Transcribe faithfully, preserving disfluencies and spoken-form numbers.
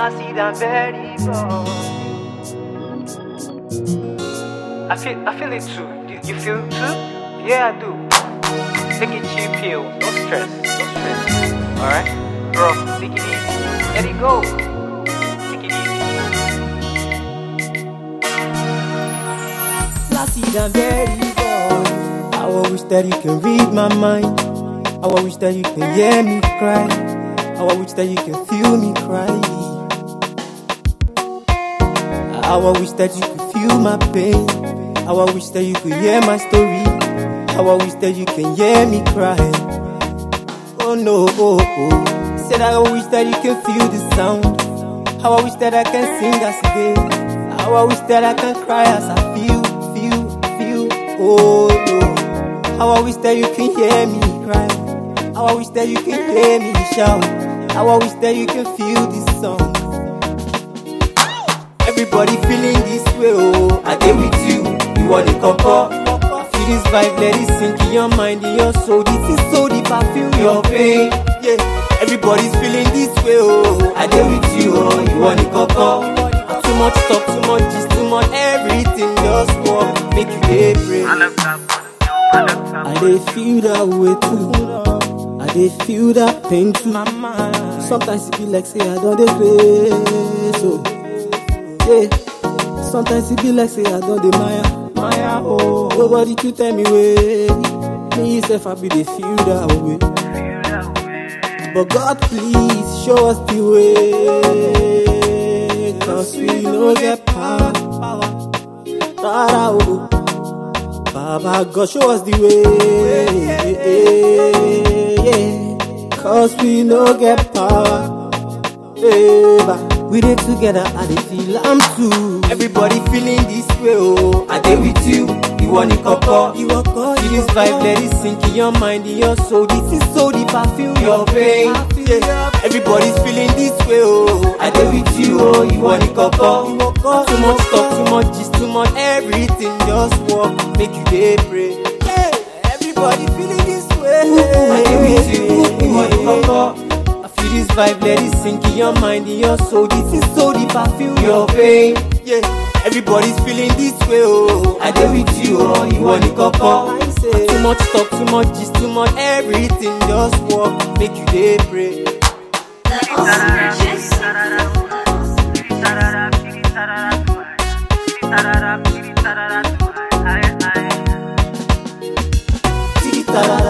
Lassie than very boy. I feel, I feel it too. You, you feel too? Yeah, I do. Take a chill pill. No stress. No stress. Alright? Bro, take it easy. Let it go. Take it easy. Lassie than very boy. I wish that you can read my mind. I wish that you can hear me cry. I wish that you can feel me cry. I wish that you could feel my pain. I wish that you could hear my story. I wish that you can hear me cry. Oh no, oh oh. Said I wish that you can feel the sound. How I wish that I can sing as today. How I wish that I can cry as I feel, feel, feel. Oh no. How I wish that you can hear me cry. How I wish that you can hear me shout. How I wish that you can feel this song. Everybody feeling this way, oh. I get with you, you want to couple. Feel this vibe, let it sink in your mind, in your soul. This is so deep, I feel your pain. Yeah, everybody's feeling this way, oh. I get with you, oh. You want to couple. Too much talk, too much just too much everything. Just walk, make you day pray. I dey feel that way too. I dey feel that pain too. Sometimes it be like say I don't dey crazy, so yeah. Sometimes it be like say I don't dey Maya, Maya. Oh, nobody to tell me way. Me yourself I be dey feel that way. But God please show us the way, 'cause we no get power. Rara, oh. Baba God show us the way, yeah. 'Cause we no get power. Eba. We dey together, I dey feel I'm too. Everybody feeling this way, oh. I dey with you, you want it couple. You want call, feel this vibe, let it sink in your mind, in your soul. This is so deep, I feel your pain. Yeah. Everybody's feeling this way, oh. I dey with you, oh. You want it couple. Too much talk, too much just too much everything. Just walk, make you day pray. Hey. Everybody feeling this way. I dey with you, you want it couple. Feel this vibe, let it sink in your mind, in your soul. This is so deep, I feel your pain. Yeah, everybody's feeling this way, oh. I dey with you, oh. You want it couple. Too much talk, too much just too much everything. Just walk, make you day pray. Ta-da-da.